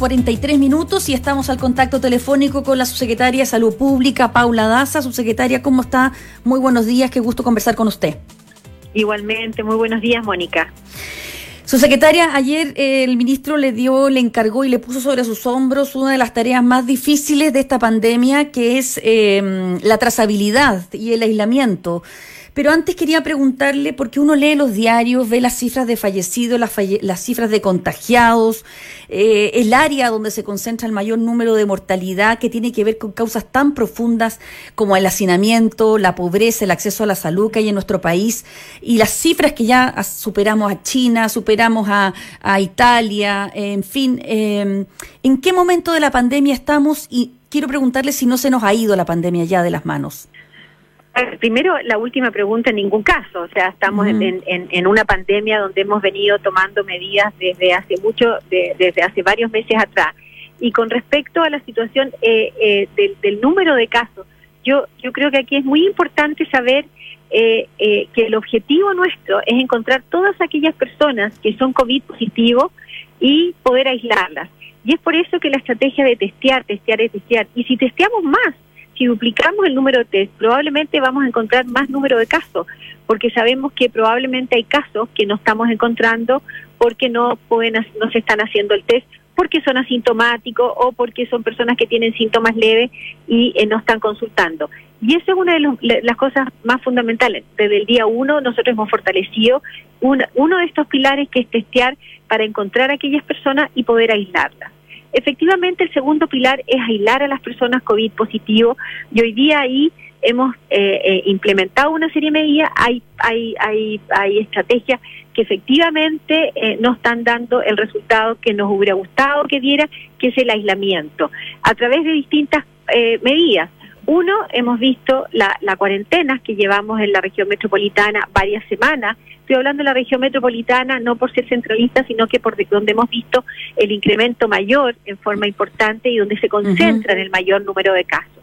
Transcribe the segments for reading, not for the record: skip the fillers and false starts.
6:43 y estamos al contacto telefónico con la subsecretaria de Salud Pública, Paula Daza. Subsecretaria, ¿cómo está? Muy buenos días, qué gusto conversar con usted. Igualmente, muy buenos días, Mónica. Subsecretaria, ayer el ministro le encargó y le puso sobre sus hombros una de las tareas más difíciles de esta pandemia, que es la trazabilidad y el aislamiento. Pero antes quería preguntarle, porque uno lee los diarios, ve las cifras de fallecidos, las cifras de contagiados, el área donde se concentra el mayor número de mortalidad, que tiene que ver con causas tan profundas como el hacinamiento, la pobreza, el acceso a la salud que hay en nuestro país, y las cifras que ya superamos a China, superamos a Italia, en fin. ¿En qué momento de la pandemia estamos? Y quiero preguntarle si no se nos ha ido la pandemia ya de las manos. Primero, la última pregunta, en ningún caso. O sea, estamos en una pandemia donde hemos venido tomando medidas desde hace varios meses atrás. Y con respecto a la situación del número de casos, yo creo que aquí es muy importante saber que el objetivo nuestro es encontrar todas aquellas personas que son COVID positivos y poder aislarlas. Y es por eso que la estrategia de testear. Y si testeamos más, si duplicamos el número de test, probablemente vamos a encontrar más número de casos, porque sabemos que probablemente hay casos que no estamos encontrando porque no se están haciendo el test, porque son asintomáticos o porque son personas que tienen síntomas leves y no están consultando. Y eso es una de las cosas más fundamentales. Desde el día 1 nosotros hemos fortalecido uno de estos pilares, que es testear para encontrar a aquellas personas y poder aislarlas. Efectivamente, el segundo pilar es aislar a las personas COVID positivo, y hoy día ahí hemos implementado una serie de medidas. Hay estrategias que efectivamente no están dando el resultado que nos hubiera gustado que diera, que es el aislamiento, a través de distintas medidas. Uno, hemos visto la cuarentena que llevamos en la región metropolitana varias semanas. Estoy hablando de la región metropolitana no por ser centralista, sino que por donde hemos visto el incremento mayor en forma importante y donde se concentran el mayor número de casos.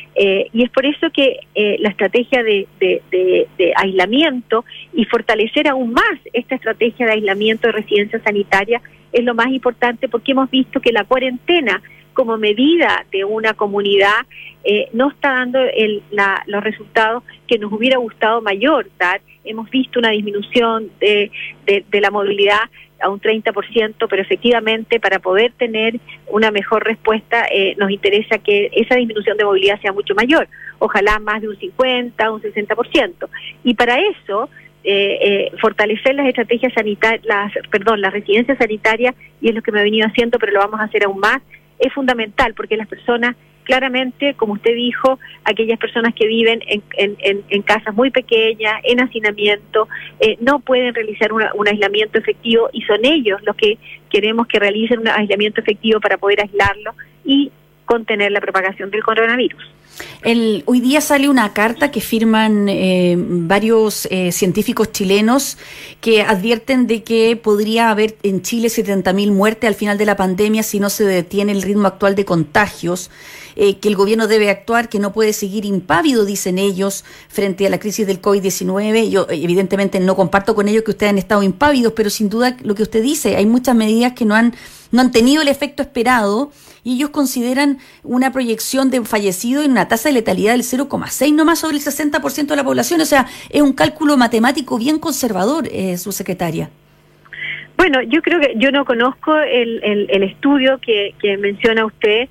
Y es por eso que la estrategia de aislamiento y fortalecer aún más esta estrategia de aislamiento de residencia sanitaria es lo más importante, porque hemos visto que la cuarentena como medida de una comunidad no está dando los resultados que nos hubiera gustado mayor dar. Hemos visto una disminución de la movilidad a un 30%, pero efectivamente para poder tener una mejor respuesta nos interesa que esa disminución de movilidad sea mucho mayor, ojalá más de un 50, un 60%. Y para eso fortalecer las estrategias sanitarias, las residencias sanitarias, y es lo que me he venido haciendo, pero lo vamos a hacer aún más, es fundamental, porque las personas, claramente, como usted dijo, aquellas personas que viven en casas muy pequeñas, en hacinamiento, no pueden realizar un aislamiento efectivo, y son ellos los que queremos que realicen un aislamiento efectivo para poder aislarlo y contener la propagación del coronavirus. Hoy día sale una carta que firman varios científicos chilenos que advierten de que podría haber en Chile 70.000 muertes al final de la pandemia si no se detiene el ritmo actual de contagios, que el gobierno debe actuar, que no puede seguir impávido, dicen ellos, frente a la crisis del COVID-19. Yo evidentemente no comparto con ellos que ustedes han estado impávidos, pero sin duda lo que usted dice, hay muchas medidas que no han tenido el efecto esperado, y ellos consideran una proyección de fallecidos en una tasa de letalidad del 0,6 nomás sobre el 60% de la población. O sea, es un cálculo matemático bien conservador, subsecretaria. Bueno, yo creo que yo no conozco el estudio que menciona usted,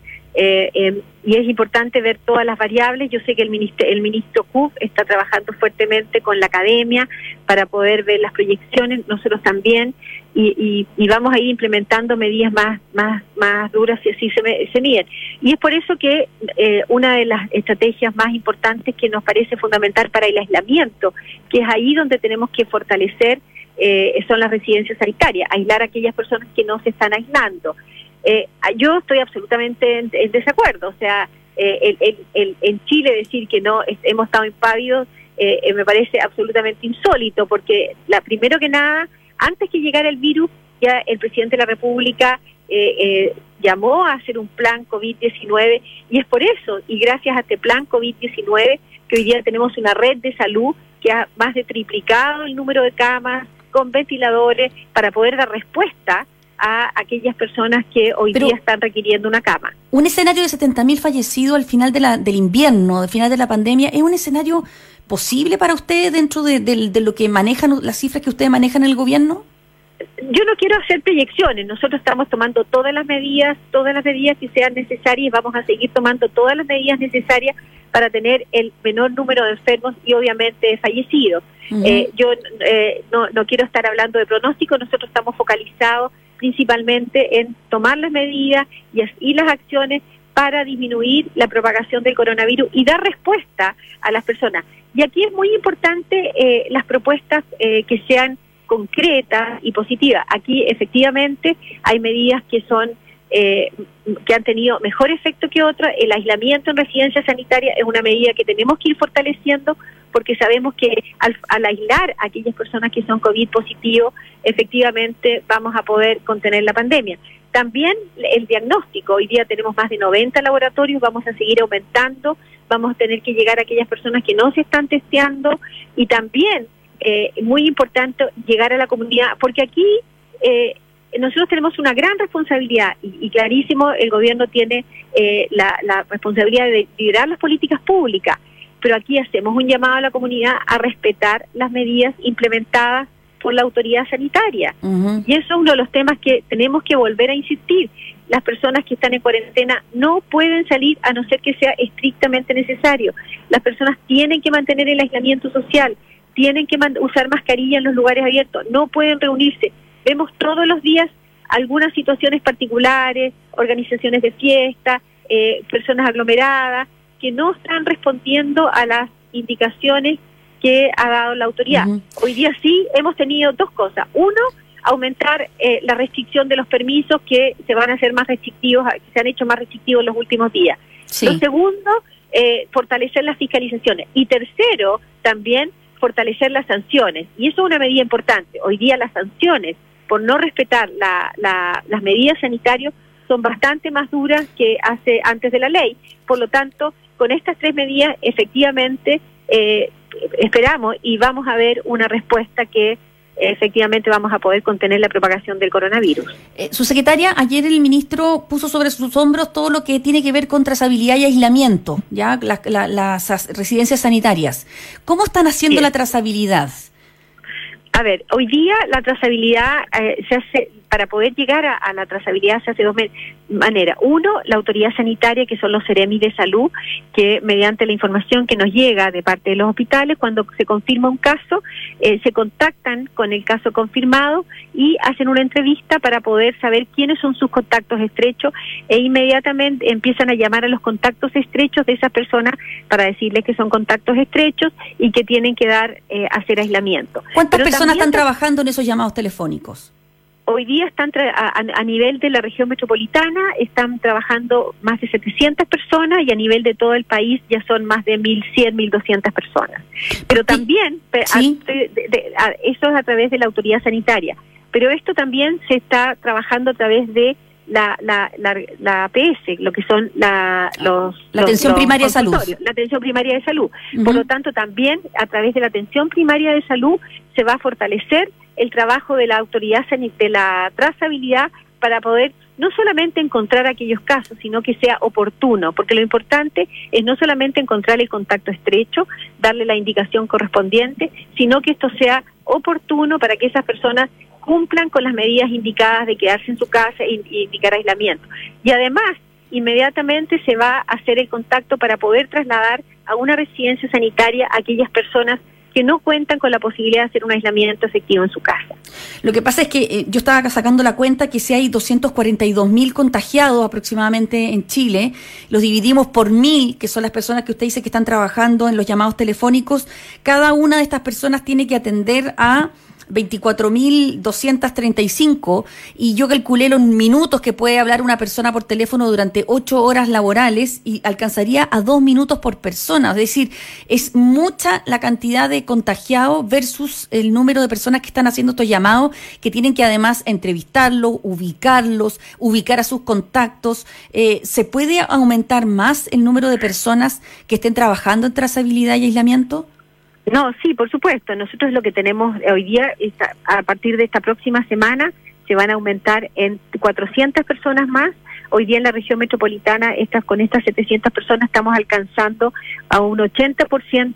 y es importante ver todas las variables. Yo sé que el ministro Kuf está trabajando fuertemente con la academia para poder ver las proyecciones, nosotros también, y vamos a ir implementando medidas más duras si así se miden. Y es por eso que una de las estrategias más importantes que nos parece fundamental para el aislamiento, que es ahí donde tenemos que fortalecer, son las residencias sanitarias, aislar a aquellas personas que no se están aislando. Yo estoy absolutamente en desacuerdo. O sea, en Chile decir que no hemos estado impávidos me parece absolutamente insólito, porque primero que nada, antes que llegara el virus, ya el presidente de la República llamó a hacer un plan COVID-19, y es por eso, y gracias a este plan COVID-19, que hoy día tenemos una red de salud que ha más de triplicado el número de camas con ventiladores para poder dar respuesta a aquellas personas que hoy día están requiriendo una cama. Un escenario de 70.000 fallecidos al final del invierno, al final de la pandemia, ¿es un escenario posible para ustedes dentro de lo que manejan, las cifras que ustedes manejan en el gobierno? Yo no quiero hacer proyecciones. Nosotros estamos tomando todas las medidas que sean necesarias, y vamos a seguir tomando todas las medidas necesarias para tener el menor número de enfermos y obviamente de fallecidos. Yo no quiero estar hablando de pronóstico. Nosotros estamos focalizados principalmente en tomar las medidas y las acciones para disminuir la propagación del coronavirus y dar respuesta a las personas. Y aquí es muy importante las propuestas que sean concretas y positivas. Aquí efectivamente hay medidas que son que han tenido mejor efecto que otras. El aislamiento en residencia sanitaria es una medida que tenemos que ir fortaleciendo, porque sabemos que al aislar a aquellas personas que son COVID positivos, efectivamente vamos a poder contener la pandemia. También el diagnóstico. Hoy día tenemos más de 90 laboratorios, vamos a seguir aumentando, vamos a tener que llegar a aquellas personas que no se están testeando, y también muy importante llegar a la comunidad, porque aquí nosotros tenemos una gran responsabilidad y clarísimo, el gobierno tiene la responsabilidad de liderar las políticas públicas, pero aquí hacemos un llamado a la comunidad a respetar las medidas implementadas por la autoridad sanitaria. Y eso es uno de los temas que tenemos que volver a insistir. Las personas que están en cuarentena no pueden salir a no ser que sea estrictamente necesario. Las personas tienen que mantener el aislamiento social, tienen que usar mascarilla en los lugares abiertos, no pueden reunirse. Vemos todos los días algunas situaciones particulares, organizaciones de fiesta, personas aglomeradas, que no están respondiendo a las indicaciones que ha dado la autoridad. Hoy día sí hemos tenido dos cosas. Uno, aumentar la restricción de los permisos, que se van a hacer más restrictivos, que se han hecho más restrictivos en los últimos días. Sí. Lo segundo, fortalecer las fiscalizaciones. Y tercero, también fortalecer las sanciones. Y eso es una medida importante. Hoy día las sanciones por no respetar las medidas sanitarias son bastante más duras que antes de la ley. Por lo tanto, con estas tres medidas, efectivamente, esperamos y vamos a ver una respuesta que efectivamente vamos a poder contener la propagación del coronavirus. Subsecretaria, ayer el ministro puso sobre sus hombros todo lo que tiene que ver con trazabilidad y aislamiento, ya las residencias sanitarias. ¿Cómo están haciendo la trazabilidad? A ver, hoy día la trazabilidad se hace, para poder llegar a la trazabilidad se hace de dos maneras. Uno, la autoridad sanitaria, que son los Ceremis de salud, que mediante la información que nos llega de parte de los hospitales, cuando se confirma un caso, se contactan con el caso confirmado y hacen una entrevista para poder saber quiénes son sus contactos estrechos, e inmediatamente empiezan a llamar a los contactos estrechos de esas personas para decirles que son contactos estrechos y que tienen que hacer aislamiento. ¿Cuántas personas están trabajando en esos llamados telefónicos? Hoy día están a nivel de la región metropolitana están trabajando más de 700 personas, y a nivel de todo el país ya son más de 1.100, 1.200 personas. Pero también, ¿sí? Eso es a través de la autoridad sanitaria, pero esto también se está trabajando a través de la APS, lo que son la atención primaria de salud. La atención primaria de salud. Por lo tanto, también a través de la atención primaria de salud se va a fortalecer el trabajo de la autoridad de la trazabilidad, para poder no solamente encontrar aquellos casos, sino que sea oportuno, porque lo importante es no solamente encontrar el contacto estrecho, darle la indicación correspondiente, sino que esto sea oportuno para que esas personas cumplan con las medidas indicadas de quedarse en su casa e indicar aislamiento. Y además, inmediatamente se va a hacer el contacto para poder trasladar a una residencia sanitaria a aquellas personas que no cuentan con la posibilidad de hacer un aislamiento efectivo en su casa. Lo que pasa es que yo estaba sacando la cuenta que si hay 242.000 contagiados aproximadamente en Chile, los dividimos por 1.000, que son las personas que usted dice que están trabajando en los llamados telefónicos, cada una de estas personas tiene que atender a 24.235, y yo calculé los minutos que puede hablar una persona por teléfono durante 8 horas laborales, y alcanzaría a 2 minutos por persona. Es decir, es mucha la cantidad de contagiados versus el número de personas que están haciendo estos llamados, que tienen que además entrevistarlos, ubicar a sus contactos. ¿Se puede aumentar más el número de personas que estén trabajando en trazabilidad y aislamiento? No, sí, por supuesto. Nosotros lo que tenemos hoy día, a partir de esta próxima semana, se van a aumentar en 400 personas más. Hoy día en la región metropolitana, con estas 700 personas estamos alcanzando a un 80%,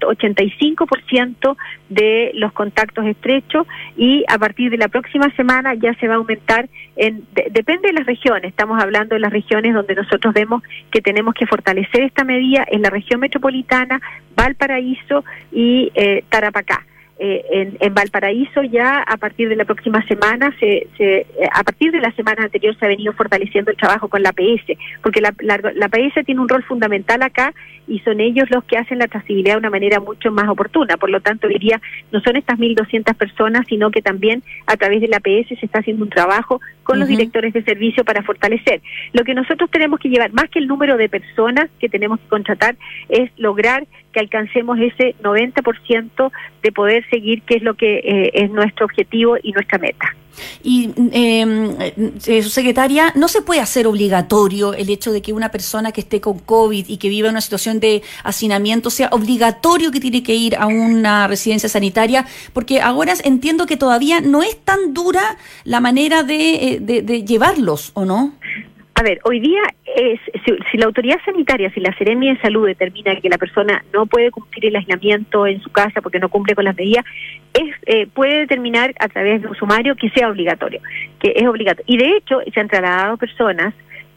85% de los contactos estrechos, y a partir de la próxima semana ya se va a aumentar, depende de las regiones, estamos hablando de las regiones donde nosotros vemos que tenemos que fortalecer esta medida, en la región metropolitana, Valparaíso y Tarapacá. En Valparaíso ya a partir de la próxima semana, a partir de la semana anterior se ha venido fortaleciendo el trabajo con la APS, porque la APS tiene un rol fundamental acá y son ellos los que hacen la trazabilidad de una manera mucho más oportuna. Por lo tanto, diría, no son estas 1.200 personas, sino que también a través de la APS se está haciendo un trabajo con los directores de servicio para fortalecer. Lo que nosotros tenemos que llevar, más que el número de personas que tenemos que contratar, es lograr que alcancemos ese 90% de poder seguir, que es lo que es nuestro objetivo y nuestra meta. Y, subsecretaria, ¿no se puede hacer obligatorio el hecho de que una persona que esté con COVID y que viva en una situación de hacinamiento sea obligatorio que tiene que ir a una residencia sanitaria? Porque ahora entiendo que todavía no es tan dura la manera de llevarlos, ¿o no? A ver, hoy día, si la autoridad sanitaria, si la Seremia de Salud determina que la persona no puede cumplir el aislamiento en su casa porque no cumple con las medidas, puede determinar a través de un sumario que sea obligatorio, que es obligatorio. Y de hecho, se han trasladado personas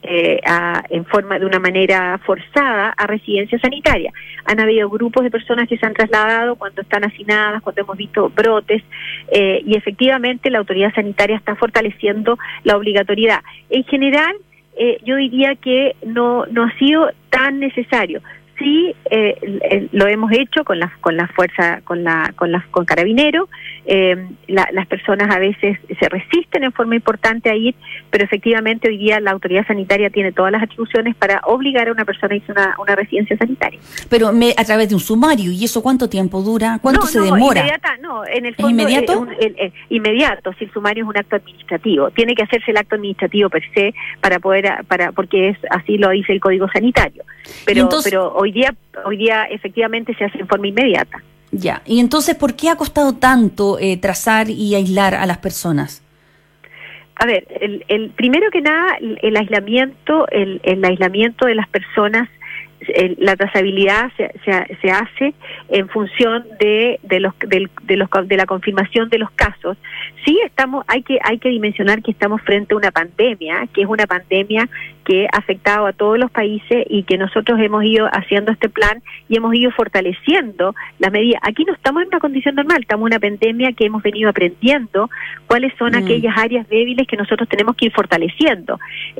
en forma de una manera forzada a residencia sanitaria. Han habido grupos de personas que se han trasladado cuando están hacinadas, cuando hemos visto brotes, y efectivamente la autoridad sanitaria está fortaleciendo la obligatoriedad. En general, yo diría que no ha sido tan necesario. Sí, lo hemos hecho con la fuerza, con Carabineros. Las personas a veces se resisten en forma importante a ir, pero efectivamente hoy día la autoridad sanitaria tiene todas las atribuciones para obligar a una persona a irse a una residencia sanitaria. Pero a través de un sumario, ¿y eso cuánto tiempo dura? ¿Cuánto se demora? En el fondo, ¿es inmediato? Inmediato, si el sumario es un acto administrativo. Tiene que hacerse el acto administrativo per se porque así lo dice el Código Sanitario. Pero hoy día efectivamente se hace en forma inmediata. Ya, y entonces, ¿por qué ha costado tanto trazar y aislar a las personas? A ver, primero que nada, el aislamiento de las personas, la trazabilidad se hace en función de la confirmación de los casos. Sí, hay que dimensionar que estamos frente a una pandemia, que es una pandemia que ha afectado a todos los países y que nosotros hemos ido haciendo este plan y hemos ido fortaleciendo las medidas. Aquí no estamos en una condición normal, estamos en una pandemia que hemos venido aprendiendo cuáles son aquellas áreas débiles que nosotros tenemos que ir fortaleciendo.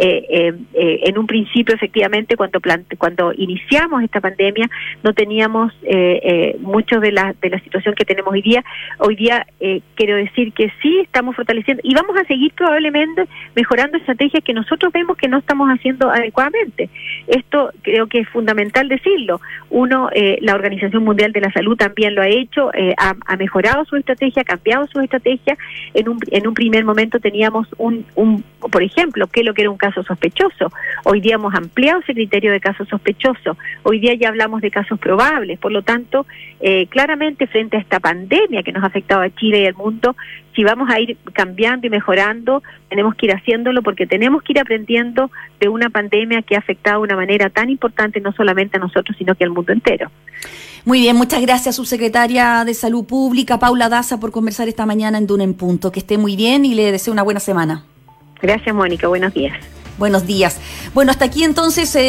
En un principio, efectivamente, cuando iniciamos esta pandemia, no teníamos mucho de la situación que tenemos hoy día. Hoy día quiero decir que sí estamos fortaleciendo y vamos a seguir probablemente mejorando estrategias que nosotros vemos que no estamos haciendo adecuadamente. Esto creo que es fundamental decirlo. La Organización Mundial de la Salud también lo ha hecho, ha mejorado su estrategia, ha cambiado su estrategia. En un primer momento teníamos por ejemplo, que era un caso sospechoso. Hoy día hemos ampliado ese criterio de caso sospechoso. Hoy día ya hablamos de casos probables. Por lo tanto, claramente frente a esta pandemia que nos ha afectado a Chile y al mundo, si vamos a ir cambiando y mejorando, tenemos que ir haciéndolo porque tenemos que ir aprendiendo de una pandemia que ha afectado de una manera tan importante no solamente a nosotros, sino que al mundo entero. Muy bien, muchas gracias, subsecretaria de Salud Pública, Paula Daza, por conversar esta mañana en Duna en Punto. Que esté muy bien y le deseo una buena semana. Gracias, Mónica. Buenos días. Buenos días. Bueno, hasta aquí entonces...